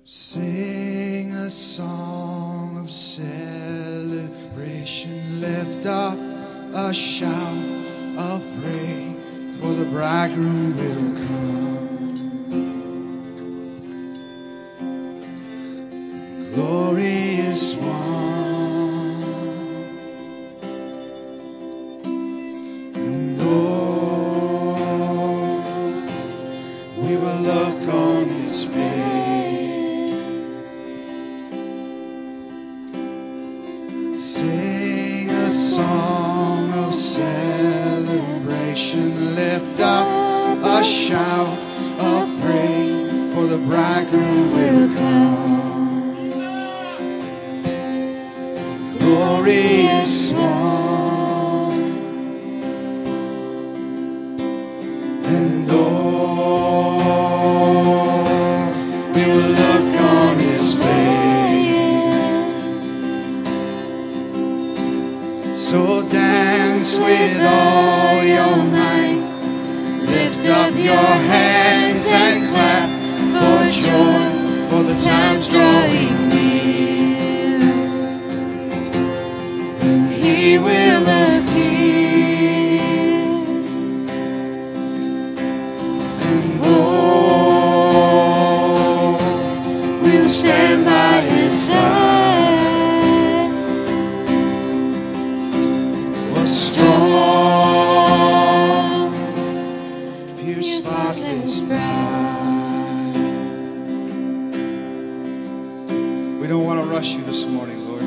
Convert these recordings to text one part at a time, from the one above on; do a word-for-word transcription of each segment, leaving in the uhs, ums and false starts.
Sing a song of celebration, lift up a shout of praise, for the bridegroom will come. Glorious one, and oh, we will look on his face. Sing a song of celebration, lift up a shout of praise, for the bridegroom will come. Glorious one, and oh, we will look on his face. So dance with all your might, lift up your hands and clap for joy, for the time's drawing near. And he will appear, and oh, we'll stand by his side. Strong, pure, spotless bride. We don't want to rush you this morning, Lord.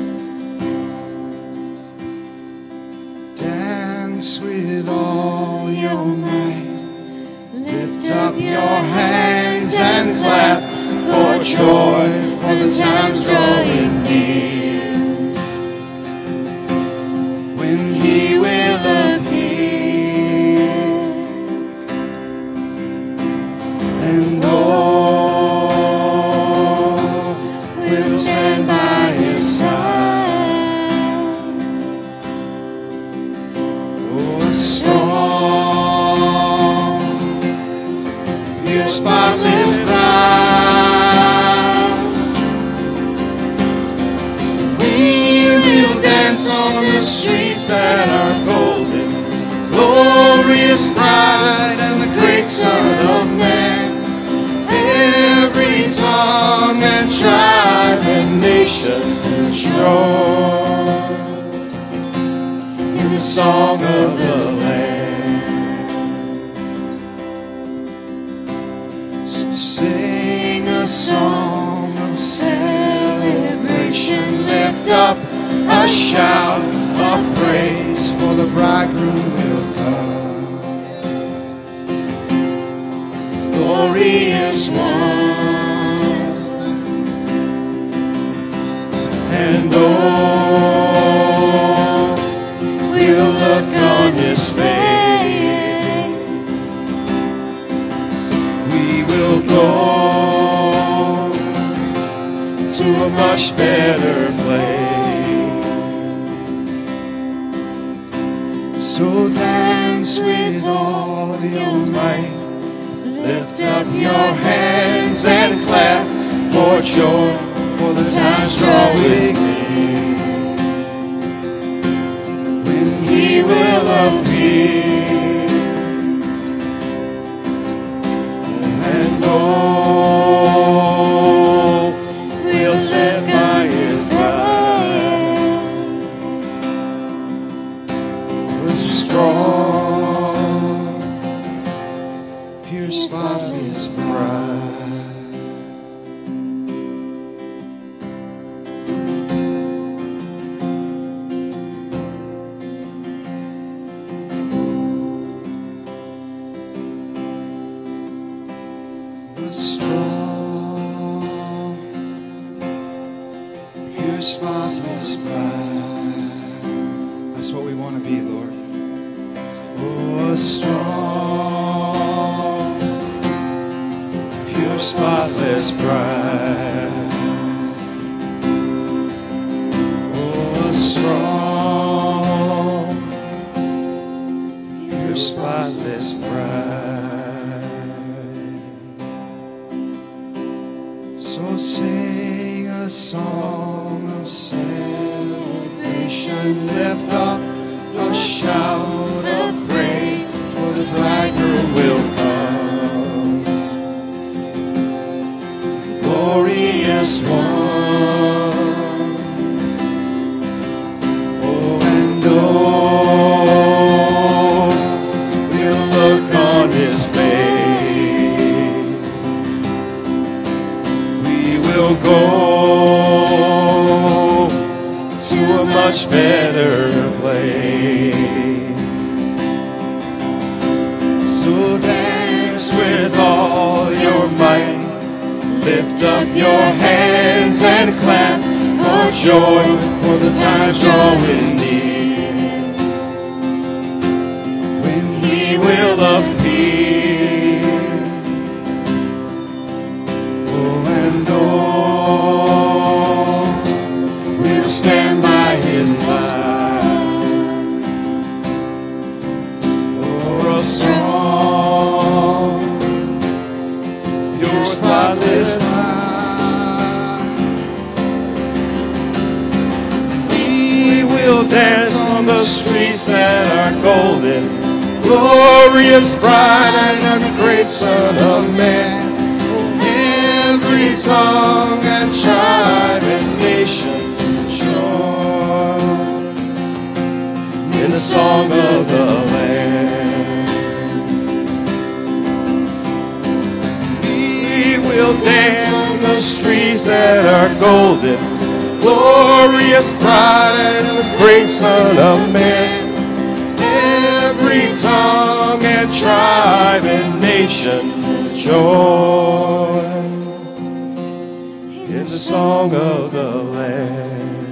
Dance with all your might, lift up your hands and clap for joy, for the time's drawing near. He will appear, and oh, we'll stand by his side. Oh, strong, pure, spotless bride, we will dance on the streets that are golden, glorious bride and the great Son of Man. Every tongue and tribe and nation will join in the song of the Lamb. So sing a song of celebration, lift up a shout of praise, for the bridegroom will come. Glorious one, and oh, we'll look on his face. We will go to a much better place. So dance with all your might, lift up your hands and clap for joy, for the time's drawing near. When he will appear, and oh, we'll live by his strong, pure, spotless bride. The strong, pure, spotless bride. That's what we want to be, Lord. Oh, strong, pure, spotless bride. Oh, strong, pure, spotless bride. So sing a song of celebration. Lift up a shout of praise, for the bridegroom will come. Glorious one. Oh, and oh, we'll look on his face. We will go to a much better place. So dance with all your might. Lift up your hands and clap for joy, for the time's drawing near, when he will appear. Oh, and oh, we'll stand by his side for a song, your spotless mind. We'll dance on the streets that are golden, glorious bride and the great Son of Man. Every tongue and tribe and nation join in the song of the Lamb. We will dance on the streets that are golden, glorious bride and the great Son of Man. Every tongue and tribe and nation join in the song of the Lamb.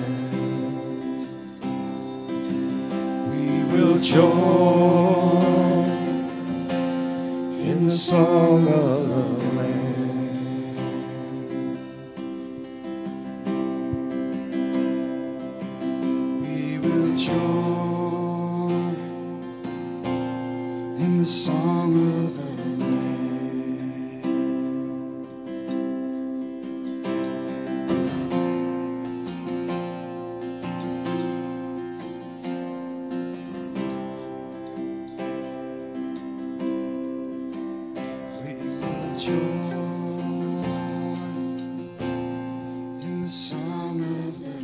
We will join in the song of the Lamb. Joy in the song of the Lamb. We will joy in the song of the Lamb.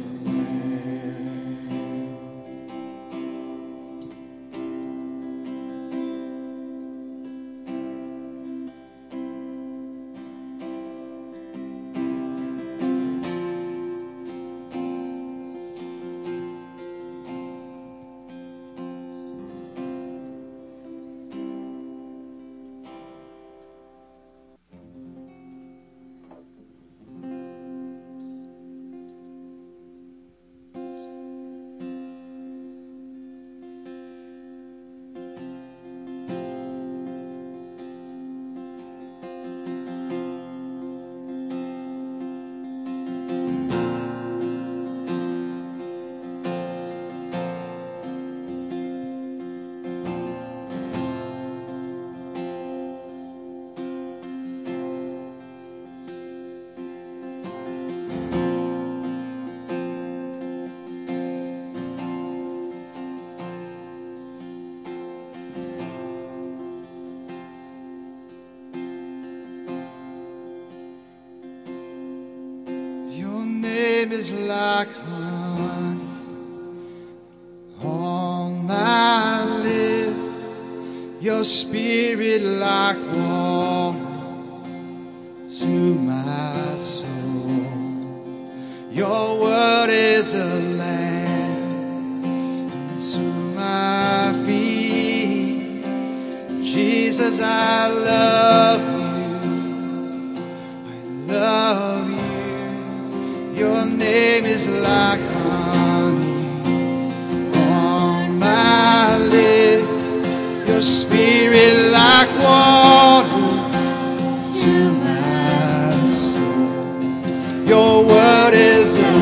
Is like honey on my lip, your spirit like water to my soul. Your word is a lamp to my feet. Jesus, I love you, I love you. Your name is like honey on my lips, your spirit like water to my soul. Your word is a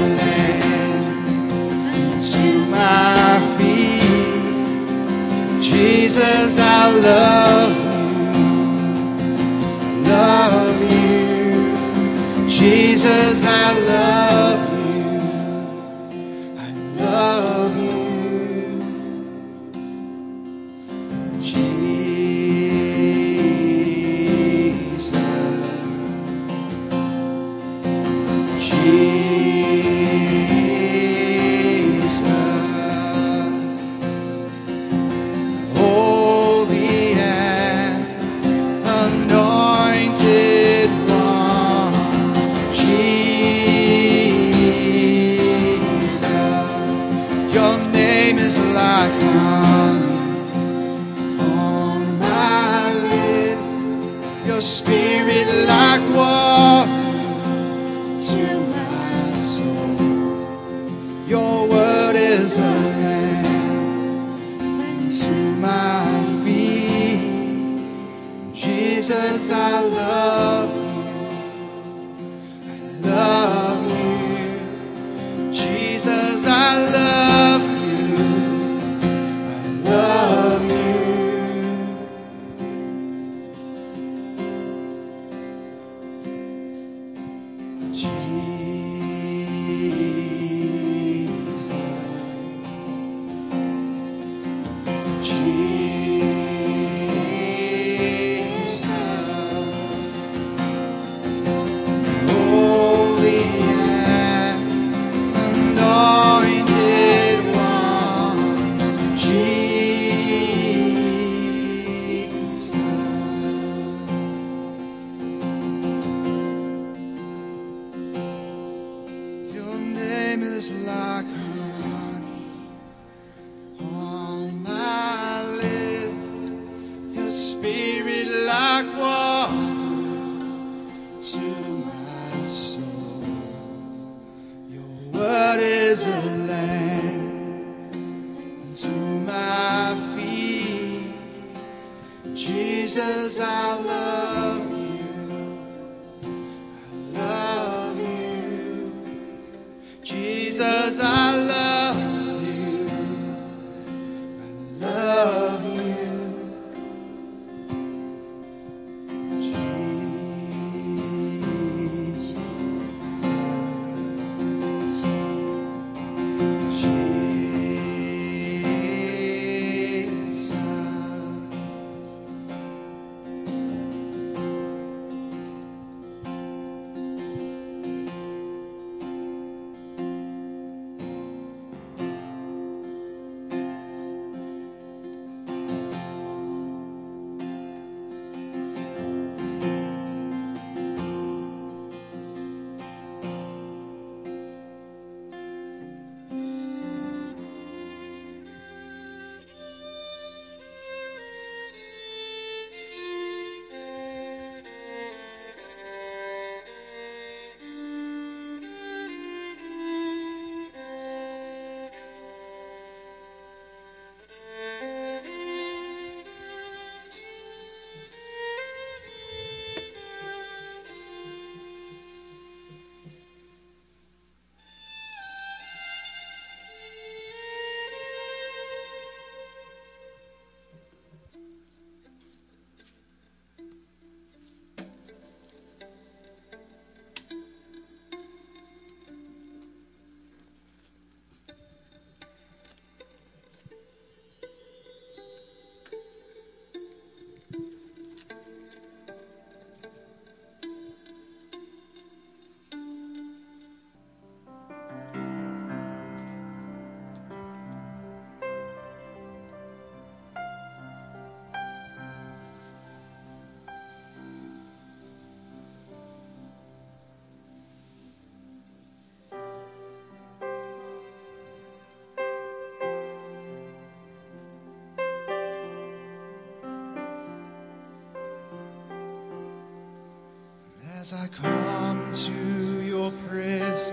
lamp to my feet. Jesus, I love you, I love you. Jesus, Jesus, I love you. I love you. Jesus. Jesus. Holy and anointed one. Jesus. Your name is like honey on my lips. Your spirit like water to my soul. Your word is a lamp unto my feet. Jesus, I love you. I love you. Jesus, I love you. I love you. Jesus. Jesus. Holy and anointed one. Jesus. Your name is like honey on my lips. Your spirit like water to my soul. Your word is a lamp to my feet. Jesus, I love you. I love you. Jesus, I love you. I love you. As I come to your presence,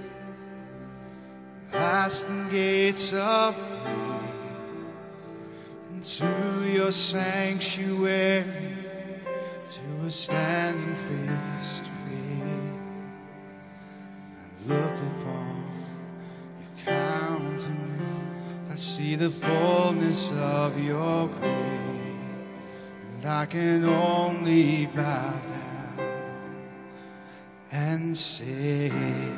past the gates of faith, into your sanctuary, to a standing face to face, I look upon your countenance, I see the fullness of your grace, and I can only bow down and and save.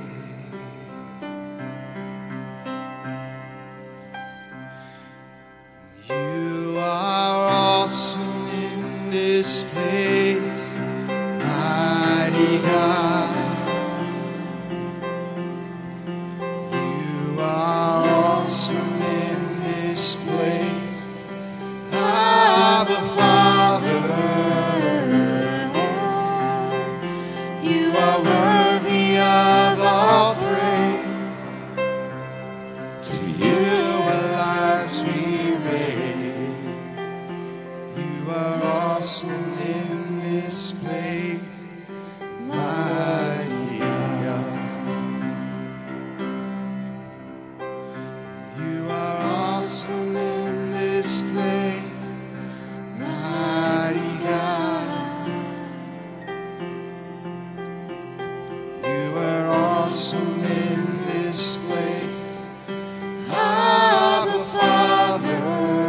You are awesome in this place, mighty God. You are awesome in this place, Abba Father. You are worthy of all praise. To you our lives we raise. You are awesome in this place, mighty God. You are awesome in this place, mighty God. You are awesome in this place, Abba Father.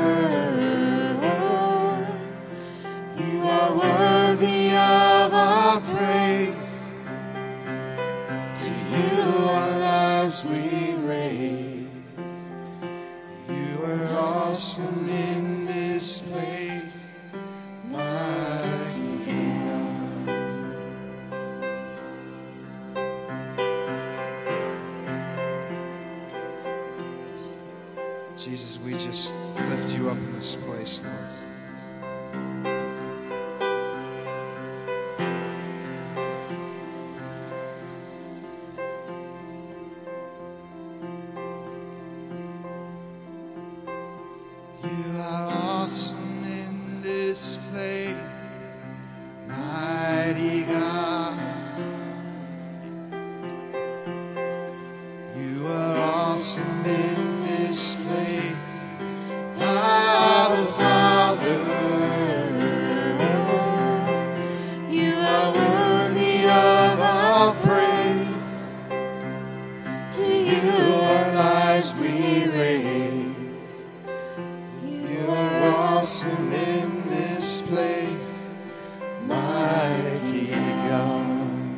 You are worthy of our praise. To you our lives we raise. You are awesome in this place, mighty God. Jesus, we just lift you up in this place, Lord. You are awesome in this place, mighty God. You are awesome in this place, Abba Father. You are worthy of all praise. To you our lives we raise. You are awesome in this place, mighty God.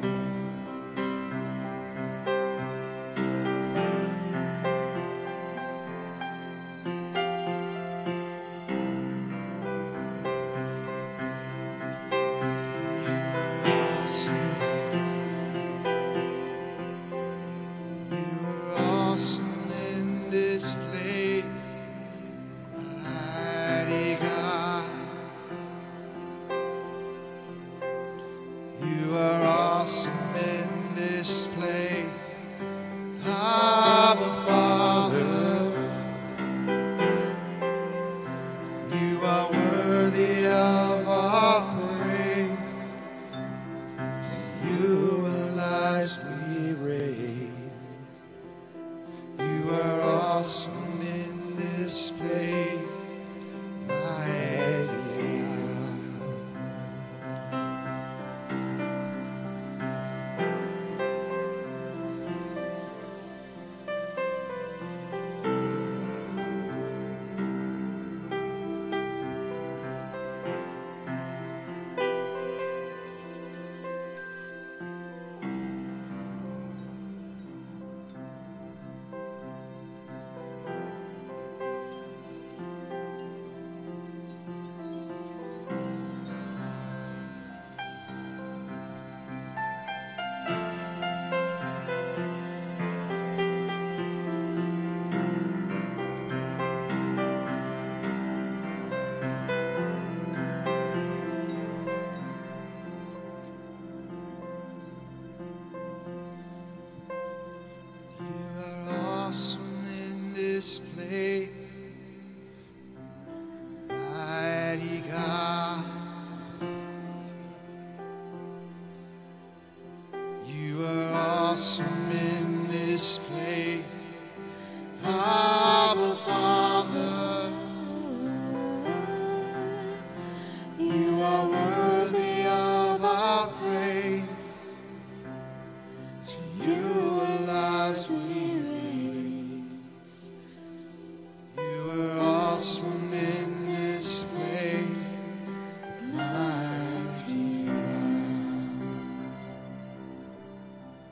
Awesome in this place, mighty God. You are awesome in this place, Abba Father. You are worthy of our praise. You are lives we raise. You are awesome in this place, mighty God. Awesome in this place, mighty God. You are awesome in this place, Abba Father. You are worthy of our praise. To you our lives we awesome in this place, mighty God.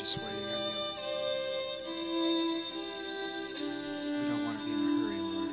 just waiting on you. We don't want to be in a hurry, Lord.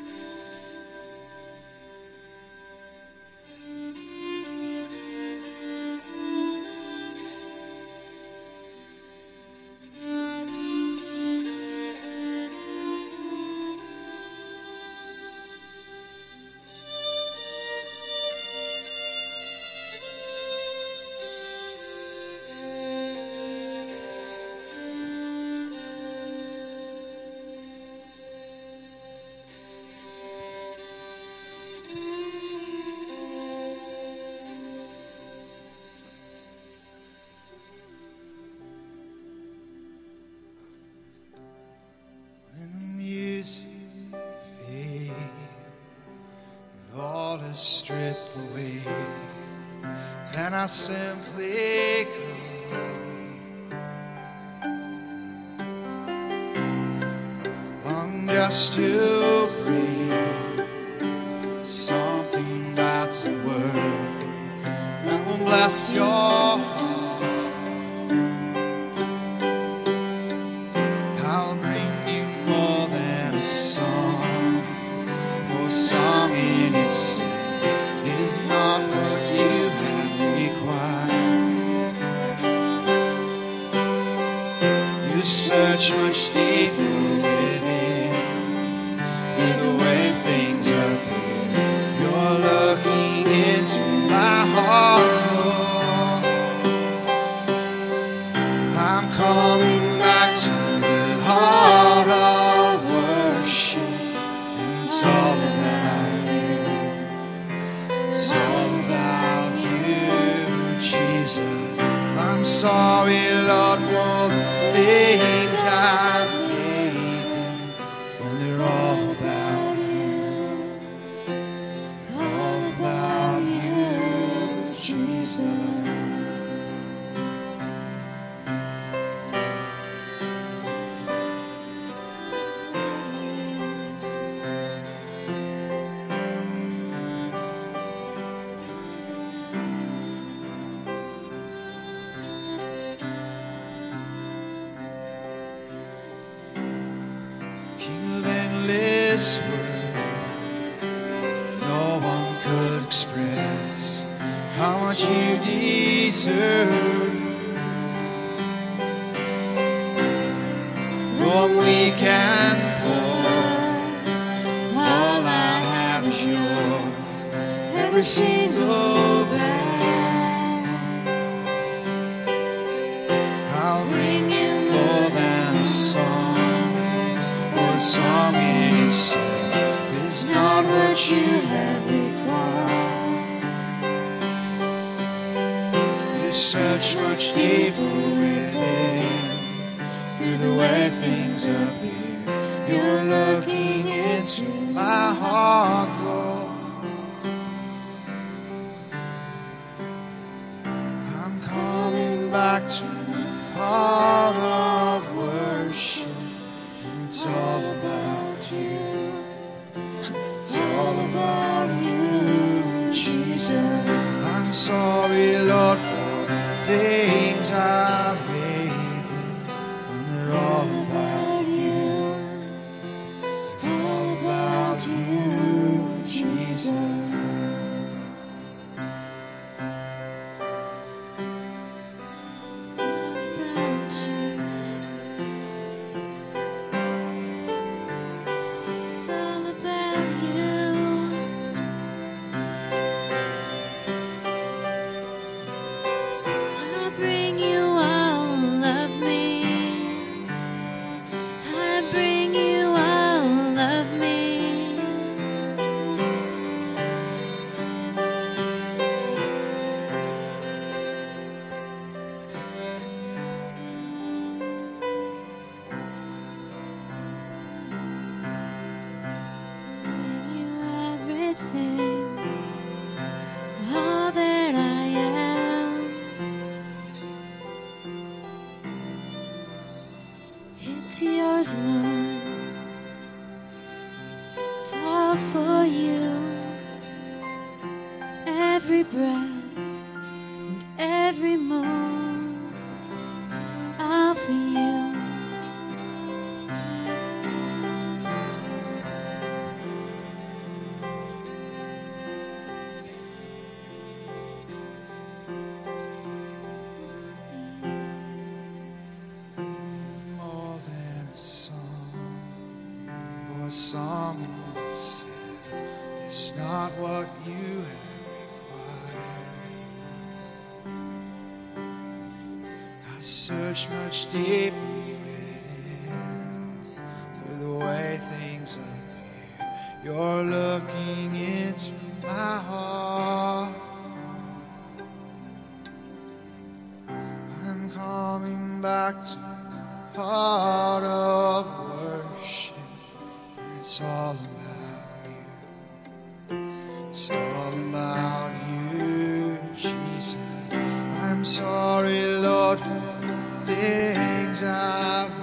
When the music fades and all is stripped away, and I simply come, long just to breathe something that's a word that will bless your heart. I'll bring you more than a song or a song in itself. It is not what you have required. You search much deeper within, through the way things appear. You're looking into my heart, Lord. I'm coming back to the heart of worship, and it's all about you. It's all about you, Jesus. I'm sorry, Lord, for the things I've made them, when they're all about you. All about you, Jesus. King of endless worth, no one could express how much you deserve. No one we can pour, all I have is yours, every single breath. I'll bring you more than a song, for a song in itself is not what you have required. You search much deeper within, through the way things appear. You're looking into my heart, Lord. I'm coming back to the heart of worship, and it's all about you. It's all about you, Jesus. I'm sorry, Lord, for the things I've made them, when they're all about you. All about you, Jesus. It's all about you. It's all about you. I bring you all of me. I bring you all of me. Bring you everything, all that I am. It's yours, Lord. It's all for you. Every breath and every move, I'll be what you have required. I search much deeper within through the way things appear. You're looking into my heart. I'm coming back to the heart of worship, and it's all about you. It's all about you, Jesus. I'm sorry, Lord, for things I've